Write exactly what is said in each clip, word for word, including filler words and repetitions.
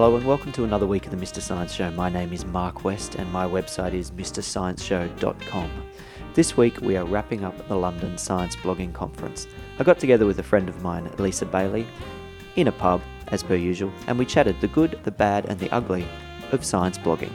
Hello and welcome to another week of the Mister Science Show. My name is Mark West and my website is mr science show dot com. This week we are wrapping up the London Science Blogging Conference. I got together with a friend of mine, Lisa Bailey, in a pub, as per usual, and we chatted the good, the bad and the ugly of science blogging.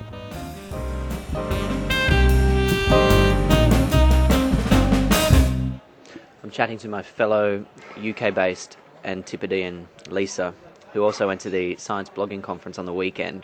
I'm chatting to my fellow U K-based Antipodean Lisa, who also went to the Science Blogging Conference on the weekend.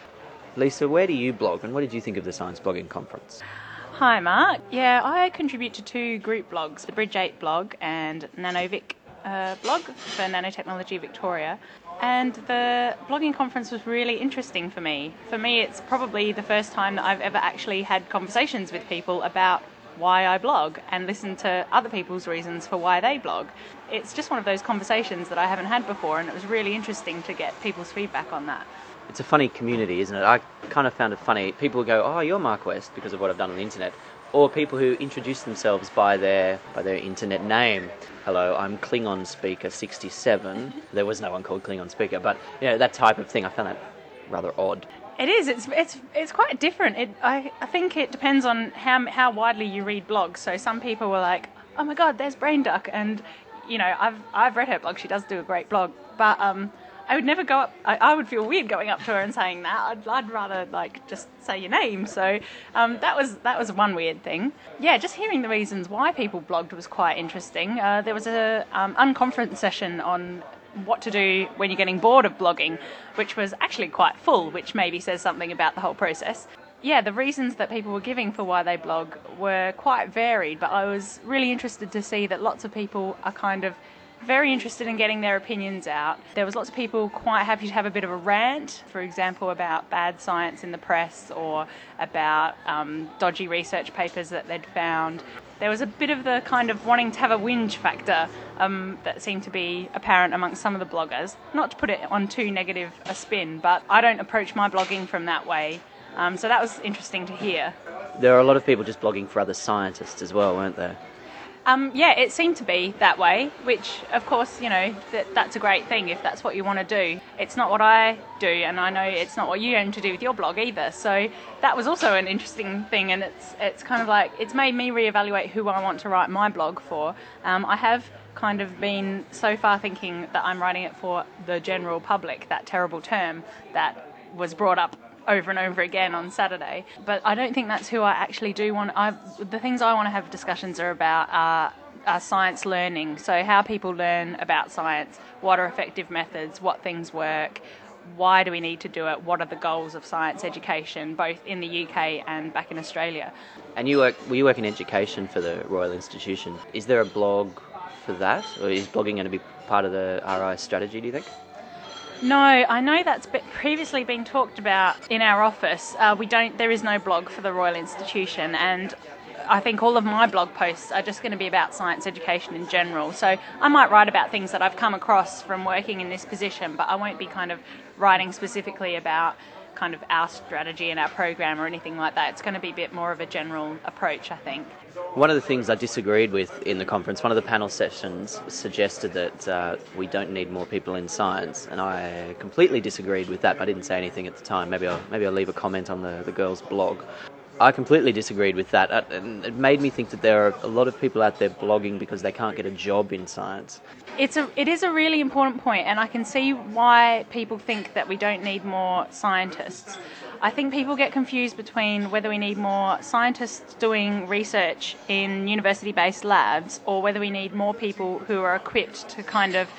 Lisa, where do you blog and what did you think of the Science Blogging Conference? Hi Mark. Yeah, I contribute to two group blogs, the Bridge eight blog and NanoVic uh, blog for Nanotechnology Victoria. And the blogging conference was really interesting for me. For me, it's probably the first time that I've ever actually had conversations with people about why I blog and listen to other people's reasons for why they blog. It's just one of those conversations that I haven't had before, and it was really interesting to get people's feedback on that. It's a funny community, isn't it? I kind of found it funny. People go, oh, you're Mark West because of what I've done on the internet. Or people who introduce themselves by their by their internet name. Hello, I'm Klingon Speaker sixty-seven. There was no one called Klingon Speaker, but you know, that type of thing, I found that rather odd. It is. It's it's it's quite different. It I, I think it depends on how how widely you read blogs. So some people were like, oh my God, there's Brainduck, and you know, I've I've read her blog. She does do a great blog, but um. I would never go up, I, I would feel weird going up to her and saying that. I'd, I'd rather like just say your name. So um, that was that was one weird thing. Yeah, just hearing the reasons why people blogged was quite interesting. Uh, there was a um, unconference session on what to do when you're getting bored of blogging, which was actually quite full, which maybe says something about the whole process. Yeah, the reasons that people were giving for why they blog were quite varied, but I was really interested to see that lots of people are kind of very interested in getting their opinions out. There was lots of people quite happy to have a bit of a rant, for example, about bad science in the press or about um, dodgy research papers that they'd found. There was a bit of the kind of wanting to have a whinge factor um, that seemed to be apparent amongst some of the bloggers. Not to put it on too negative a spin, but I don't approach my blogging from that way. Um, so that was interesting to hear. There are a lot of people just blogging for other scientists as well, weren't there? Um, yeah, it seemed to be that way, which, of course, you know, that that's a great thing if that's what you want to do. It's not what I do, and I know it's not what you aim to do with your blog either. So that was also an interesting thing, and it's it's kind of like, it's made me reevaluate who I want to write my blog for. Um, I have kind of been so far thinking that I'm writing it for the general public, that terrible term that was brought up over and over again on Saturday, but I don't think that's who I actually do want. I, the things I want to have discussions are about are, are science learning, so how people learn about science, what are effective methods, what things work, why do we need to do it, what are the goals of science education, both in the U K and back in Australia. And you work, well, you work in education for the Royal Institution. Is there a blog for that, or is blogging going to be part of the R I strategy, do you think? No, I know that's been previously been talked about in our office. Uh, we don't. There is no blog for the Royal Institution, and I think all of my blog posts are just going to be about science education in general. So I might write about things that I've come across from working in this position, but I won't be kind of writing specifically about kind of our strategy and our program or anything like that. It's going to be a bit more of a general approach, I think. One of the things I disagreed with in the conference, one of the panel sessions suggested that uh, we don't need more people in science, and I completely disagreed with that, but I didn't say anything at the time. Maybe I'll, maybe I'll leave a comment on the, the girls' blog. I completely disagreed with that, and it made me think that there are a lot of people out there blogging because they can't get a job in science. It's a, it is a really important point, and I can see why people think that we don't need more scientists. I think people get confused between whether we need more scientists doing research in university-based labs or whether we need more people who are equipped to kind of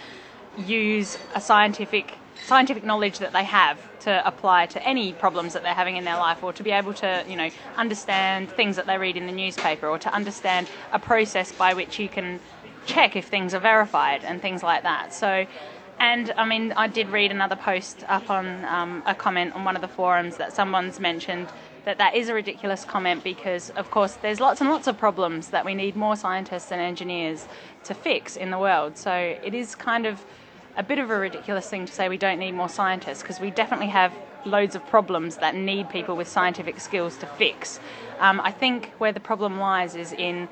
use a scientific scientific knowledge that they have to apply to any problems that they're having in their life, or to be able to, you know, understand things that they read in the newspaper, or to understand a process by which you can check if things are verified and things like that. So, and I mean, I did read another post up on um, a comment on one of the forums that someone's mentioned that that is a ridiculous comment because, of course, there's lots and lots of problems that we need more scientists and engineers to fix in the world. So it is kind of a bit of a ridiculous thing to say we don't need more scientists, because we definitely have loads of problems that need people with scientific skills to fix. Um, I think where the problem lies is in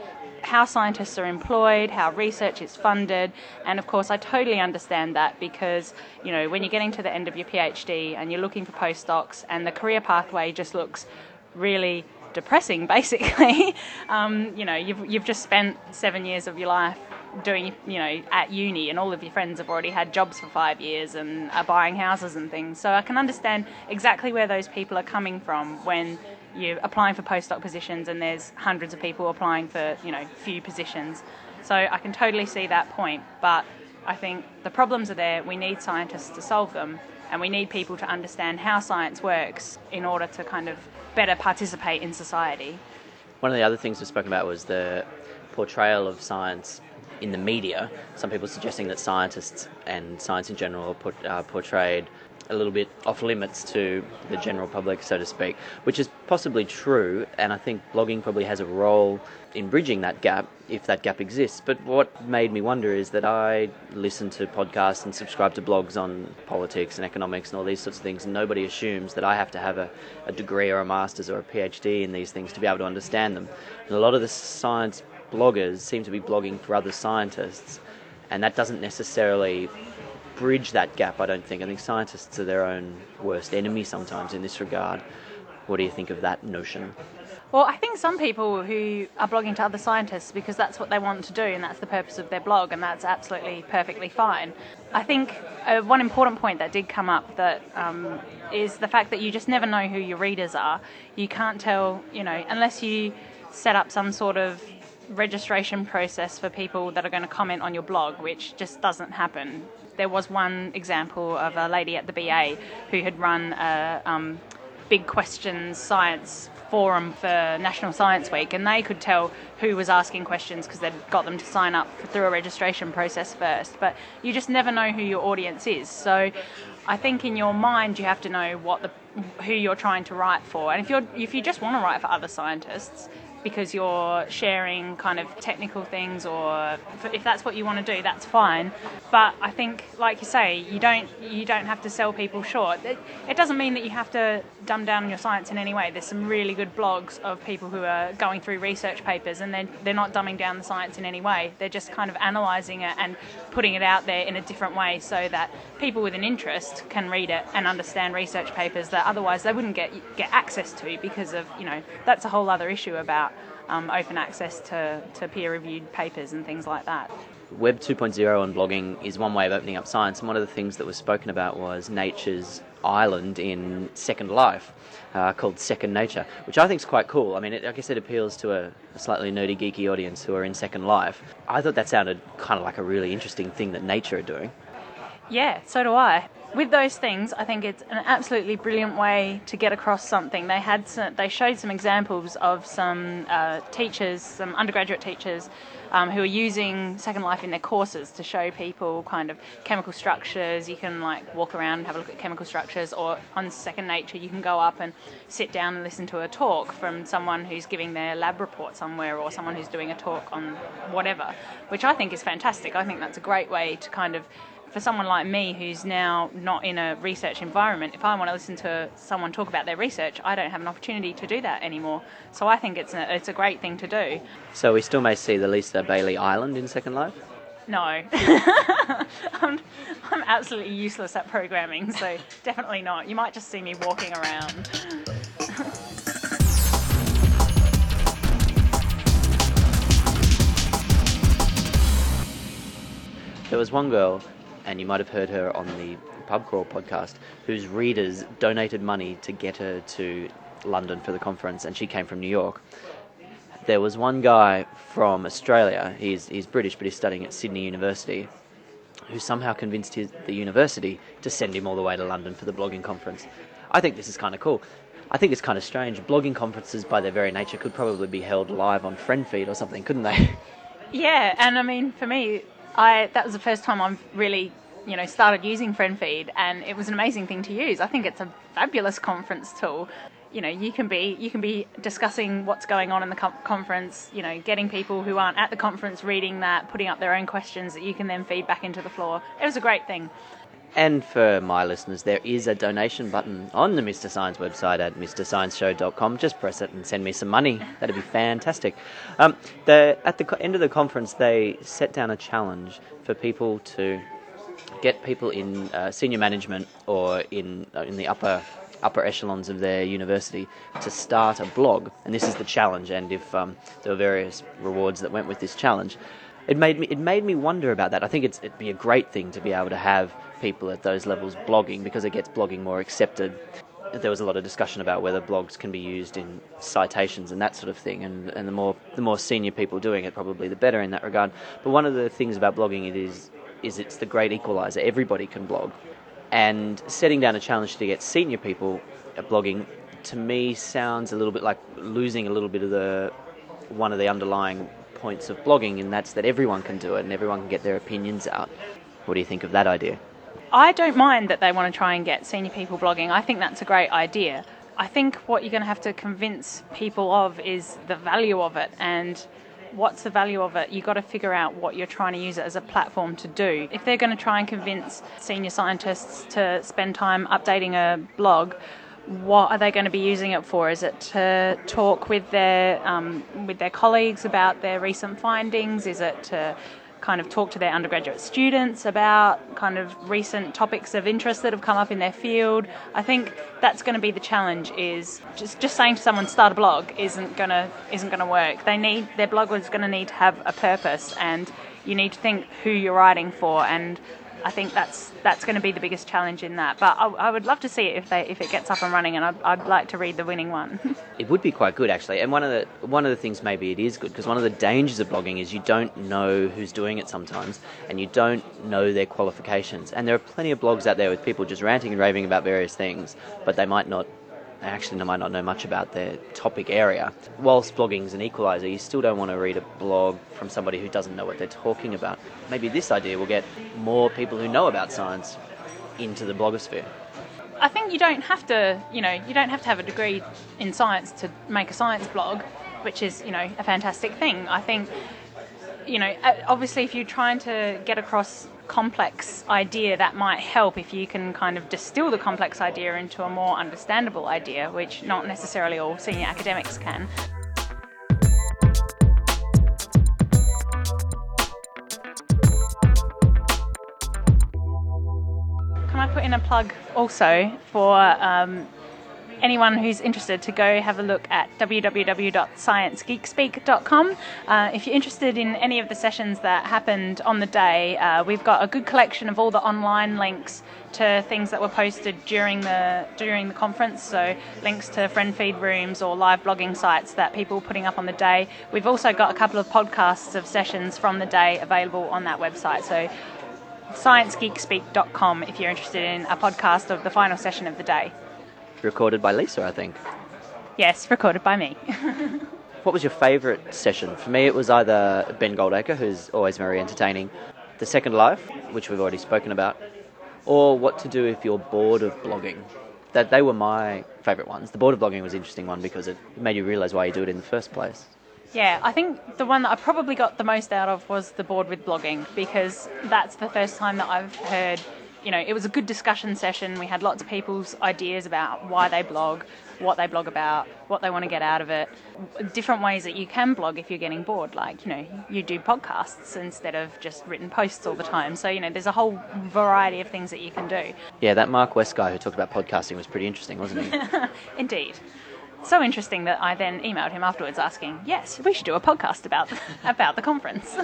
how scientists are employed, how research is funded, and of course I totally understand that because, you know, when you're getting to the end of your PhD and you're looking for postdocs and the career pathway just looks really depressing, basically, um, you know, you've you've just spent seven years of your life doing, you know, at uni, and all of your friends have already had jobs for five years and are buying houses and things. So I can understand exactly where those people are coming from when you're applying for postdoc positions and there's hundreds of people applying for, you know, few positions. So I can totally see that point, but I think the problems are there. We need scientists to solve them, and we need people to understand how science works in order to kind of better participate in society. One of the other things we spoke about was the portrayal of science in the media. Some people suggesting that scientists and science in general are put, uh, portrayed a little bit off limits to the general public, so to speak, which is possibly true, and I think blogging probably has a role in bridging that gap, if that gap exists. But what made me wonder is that I listen to podcasts and subscribe to blogs on politics and economics and all these sorts of things, and nobody assumes that I have to have a, a degree or a master's or a PhD in these things to be able to understand them. And a lot of the science bloggers seem to be blogging for other scientists, and that doesn't necessarily bridge that gap, I don't think. I think scientists are their own worst enemy sometimes in this regard. What do you think of that notion? Well, I think some people who are blogging to other scientists because that's what they want to do and that's the purpose of their blog, and that's absolutely perfectly fine. I think uh, one important point that did come up that um, is the fact that you just never know who your readers are. You can't tell, you know, unless you set up some sort of registration process for people that are going to comment on your blog, which just doesn't happen. There was one example of a lady at the B A who had run a um, big questions science forum for National Science Week, and they could tell who was asking questions because they'd got them to sign up through a registration process first. But you just never know who your audience is. So I think in your mind you have to know what the who you're trying to write for. And if you're if you just want to write for other scientists because you're sharing kind of technical things, or if that's what you want to do, that's fine. But I think, like you say, you don't you don't have to sell people short. It, it doesn't mean that you have to dumb down your science in any way. There's some really good blogs of people who are going through research papers, and they're, they're not dumbing down the science in any way. They're just kind of analysing it and putting it out there in a different way so that people with an interest can read it and understand research papers that otherwise they wouldn't get get access to because of, you know, that's a whole other issue about Um, open access to, to peer-reviewed papers and things like that. Web two point oh and blogging is one way of opening up science, and one of the things that was spoken about was Nature's island in Second Life, uh, called Second Nature, which I think is quite cool. I mean, it, I guess it appeals to a, a slightly nerdy, geeky audience who are in Second Life. I thought that sounded kind of like a really interesting thing that Nature are doing. Yeah, so do I. With those things, I think it's an absolutely brilliant way to get across something. They had some, they showed some examples of some uh, teachers, some undergraduate teachers, um, who are using Second Life in their courses to show people kind of chemical structures. You can like walk around and have a look at chemical structures, or on Second Nature you can go up and sit down and listen to a talk from someone who's giving their lab report somewhere, or someone who's doing a talk on whatever, which I think is fantastic. I think that's a great way to kind of, for someone like me who's now not in a research environment, if I want to listen to someone talk about their research, I don't have an opportunity to do that anymore. So I think it's a, it's a great thing to do. So we still may see the Lisa Bailey Island in Second Life? No. I'm, I'm absolutely useless at programming, so definitely not. You might just see me walking around. There was one girl, and you might have heard her on the Pub Crawl podcast, whose readers donated money to get her to London for the conference, and she came from New York. There was one guy from Australia, he's, he's British, but he's studying at Sydney University, who somehow convinced his, the university to send him all the way to London for the blogging conference. I think this is kind of cool. I think it's kind of strange. Blogging conferences, by their very nature, could probably be held live on FriendFeed or something, couldn't they? Yeah, and I mean, for me, I that was the first time I've really, you know, started using FriendFeed, and it was an amazing thing to use. I think it's a fabulous conference tool. You know, you can be you can be discussing what's going on in the com- conference, you know, getting people who aren't at the conference reading that, putting up their own questions that you can then feed back into the floor. It was a great thing. And for my listeners, there is a donation button on the Mister Science website at mr science show dot com. Just press it and send me some money. That'd be fantastic. Um, the, at the end of the conference, they set down a challenge for people to get people in uh, senior management or in uh, in the upper upper echelons of their university to start a blog. And this is the challenge. And if um, there were various rewards that went with this challenge, it made me it made me wonder about that. I think it's, it'd be a great thing to be able to have people at those levels blogging, because it gets blogging more accepted. There was a lot of discussion about whether blogs can be used in citations and that sort of thing, and, and the more the more senior people doing it, probably the better in that regard. But one of the things about blogging it is is it's the great equalizer. Everybody can blog, and setting down a challenge to get senior people at blogging, to me, sounds a little bit like losing a little bit of the one of the underlying points of blogging, and that's that everyone can do it and everyone can get their opinions out. What do you think of that idea? I don't mind that they want to try and get senior people blogging. I think that's a great idea. I think what you're going to have to convince people of is the value of it. And what's the value of it? You've got to figure out what you're trying to use it as a platform to do. If they're going to try and convince senior scientists to spend time updating a blog, what are they going to be using it for? Is it to talk with their um, with their colleagues about their recent findings? Is it to kind of talk to their undergraduate students about kind of recent topics of interest that have come up in their field? I think that's going to be the challenge. Is just just saying to someone start a blog isn't gonna isn't gonna work. They need their blog is going to need to have a purpose, and you need to think who you're writing for. And I think that's that's going to be the biggest challenge in that. But I, I would love to see it if they if it gets up and running, and I'd, I'd like to read the winning one. It would be quite good, actually. And one of the one of the things maybe it is good, because one of the dangers of blogging is you don't know who's doing it sometimes, and you don't know their qualifications. And there are plenty of blogs out there with people just ranting and raving about various things, but they might not. They actually might not know much about their topic area. Whilst blogging is an equaliser, you still don't want to read a blog from somebody who doesn't know what they're talking about. Maybe this idea will get more people who know about science into the blogosphere. I think you don't have to, you know, you don't have to have a degree in science to make a science blog, which is, you know, a fantastic thing. I think, you know, obviously if you're trying to get across complex idea, that might help if you can kind of distill the complex idea into a more understandable idea, which not necessarily all senior academics can. Can I put in a plug also for um, anyone who's interested to go have a look at w w w dot science geek speak dot com. Uh, if you're interested in any of the sessions that happened on the day, uh, we've got a good collection of all the online links to things that were posted during the during the conference, so links to friend feed rooms or live blogging sites that people were putting up on the day. We've also got a couple of podcasts of sessions from the day available on that website, so science geek speak dot com if you're interested in a podcast of the final session of the day. Recorded by Lisa, I think. Yes, recorded by me. What was your favourite session? For me, it was either Ben Goldacre, who's always very entertaining, The Second Life, which we've already spoken about, or What to Do If You're Bored of Blogging. That they were my favourite ones. The Bored of Blogging was an interesting one because it made you realise why you do it in the first place. Yeah, I think the one that I probably got the most out of was the Bored with Blogging, because that's the first time that I've heard, you know, it was a good discussion session. We had lots of people's ideas about why they blog, what they blog about, what they want to get out of it, different ways that you can blog if you're getting bored. Like, you know, you do podcasts instead of just written posts all the time. So, you know, there's a whole variety of things that you can do. Yeah, that Mark West guy who talked about podcasting was pretty interesting, wasn't he? Indeed. So interesting that I then emailed him afterwards asking, yes, we should do a podcast about about the conference.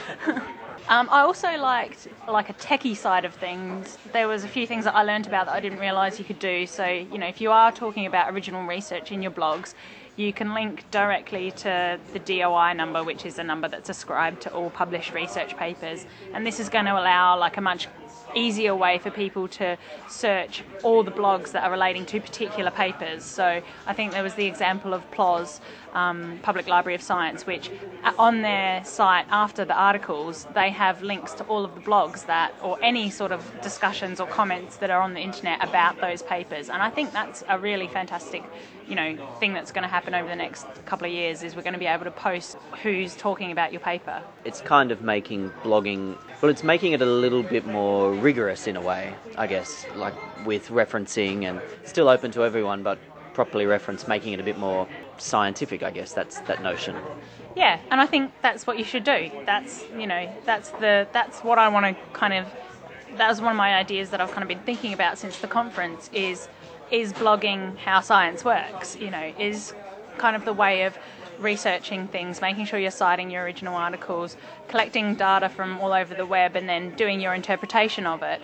um, I also liked like a techie side of things. There was a few things that I learned about that I didn't realise you could do. So, you know, if you are talking about original research in your blogs, you can link directly to the D O I number, which is a number that's ascribed to all published research papers. And this is going to allow like a much easier way for people to search all the blogs that are relating to particular papers. So I think there was the example of P L O S, um, Public Library of Science, which on their site after the articles they have links to all of the blogs that, or any sort of discussions or comments that are on the internet about those papers. And I think that's a really fantastic you know, thing that's going to happen over the next couple of years is we're going to be able to post who's talking about your paper. It's kind of making blogging, well, it's making it a little bit more rigorous in a way, I guess, like with referencing and still open to everyone, but properly referenced, making it a bit more scientific, I guess. That's that notion. Yeah, and I think that's what you should do. That's, you know, that's the that's what I want to kind of, that was one of my ideas that I've kind of been thinking about since the conference is, is blogging how science works, you know, is kind of the way of researching things, making sure you're citing your original articles, collecting data from all over the web and then doing your interpretation of it.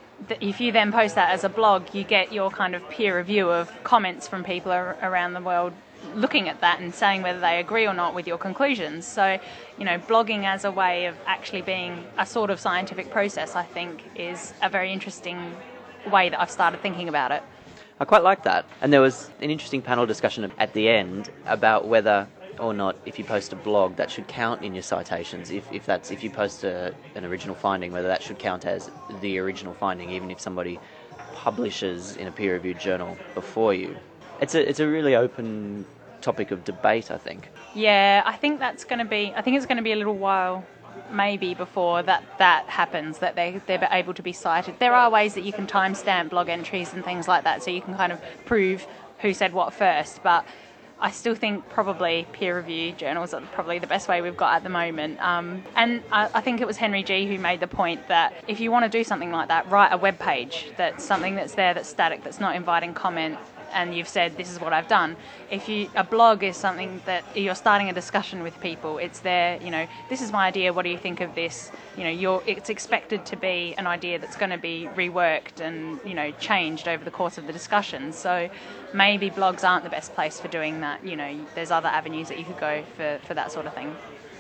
If you then post that as a blog, you get your kind of peer review of comments from people ar- around the world looking at that and saying whether they agree or not with your conclusions. So, you know, blogging as a way of actually being a sort of scientific process, I think, is a very interesting way that I've started thinking about it. I quite like that. And there was an interesting panel discussion at the end about whether or not, if you post a blog, that should count in your citations. If if that's if you post a, an original finding, whether that should count as the original finding, even if somebody publishes in a peer-reviewed journal before you. It's a it's a really open topic of debate, I think. Yeah, I think that's going to be. I think it's going to be a little while, maybe, before that that happens. That they they're able to be cited. There are ways that you can timestamp blog entries and things like that, so you can kind of prove who said what first, but I still think probably peer-reviewed journals are probably the best way we've got at the moment. Um, and I, I think it was Henry G who made the point that if you want to do something like that, write a web page that's something that's there, that's static, that's not inviting comment, and you've said, this is what I've done. If you a blog is something that you're starting a discussion with people, it's there, you know, this is my idea, what do you think of this? You know, you're, it's expected to be an idea that's going to be reworked and, you know, changed over the course of the discussion. So maybe blogs aren't the best place for doing that. You know, there's other avenues that you could go for, for that sort of thing.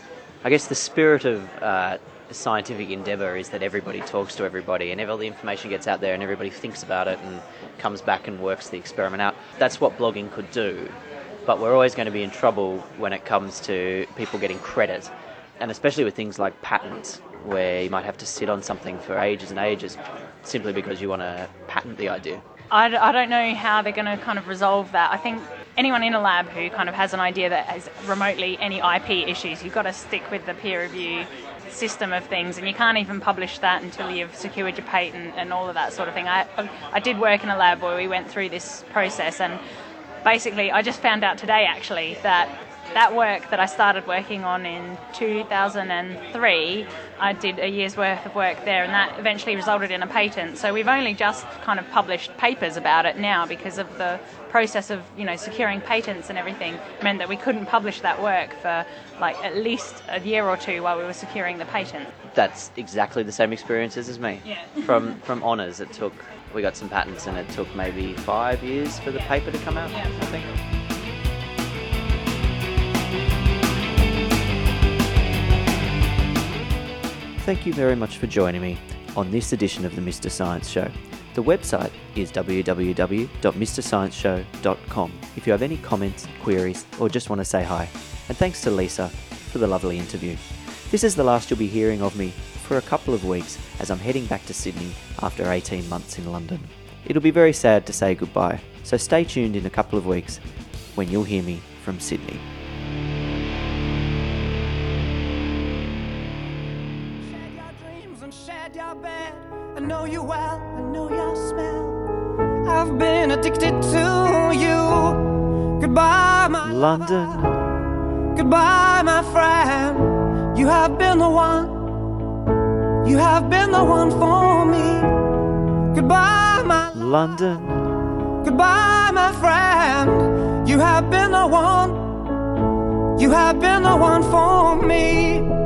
I guess the spirit of uh, scientific endeavour is that everybody talks to everybody and all the information gets out there and everybody thinks about it and comes back and works the experiment out. That's what blogging could do. But we're always going to be in trouble when it comes to people getting credit, and especially with things like patents, where you might have to sit on something for ages and ages simply because you want to patent the idea. I, I don't know how they're going to kind of resolve that. I think anyone in a lab who kind of has an idea that has remotely any I P issues, you've got to stick with the peer review system of things, and you can't even publish that until you've secured your patent and all of that sort of thing. I, I did work in a lab where we went through this process, and basically I just found out today actually that that work that I started working on in two thousand three, I did a year's worth of work there, and that eventually resulted in a patent. So we've only just kind of published papers about it now because of the process of, you know, securing patents and everything meant that we couldn't publish that work for like at least a year or two while we were securing the patent. That's exactly the same experiences as me. Yeah. From from honours, it took, we got some patents and it took maybe five years for the Yeah. paper to come out, Yeah. I think. Thank you very much for joining me on this edition of the Mister Science Show. The website is w w w dot mr science show dot com if you have any comments, queries, or just want to say hi. And thanks to Lisa for the lovely interview. This is the last you'll be hearing of me for a couple of weeks as I'm heading back to Sydney after eighteen months in London. It'll be very sad to say goodbye, so stay tuned in a couple of weeks when you'll hear me from Sydney. I know you well, I know your smell. I've been addicted to you. Goodbye, my London. lover. Goodbye, my friend. You have been the one. You have been the one for me. Goodbye, my lover. London. Goodbye, my friend. You have been the one. You have been the one for me.